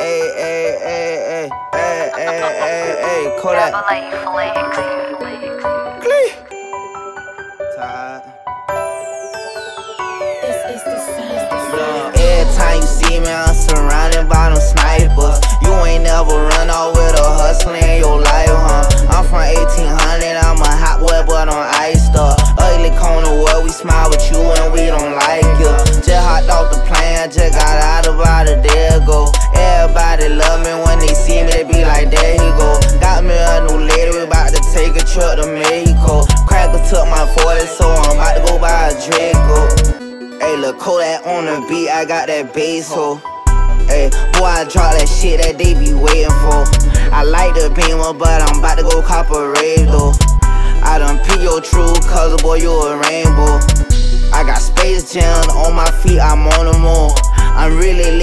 Ay, Kodak. Glee. Tired. Every time you see me, I'm surrounded by them snipers. You ain't never run off with a hustler in your life, huh? I'm from 1800, I'm a hot boy, but on ice stuff. Ugly corner where we smile with you and we don't like you. Just hopped off the plane, just got out about a day ago. Everybody love me when they see me, they be like, there he go. Got me a new lady, we about to take a trip to Mexico. Cracker took my 40, so I'm about to go buy a Draco. Hey, look, Kodak on the beat, I got that bass, ho. Hey, boy, I drop that shit that they be waiting for. I like the Beamer, but I'm about to go cop a rave, though. I done pick your true color, boy, you a rainbow. I got Space Jam on my feet, I'm on the moon. I'm really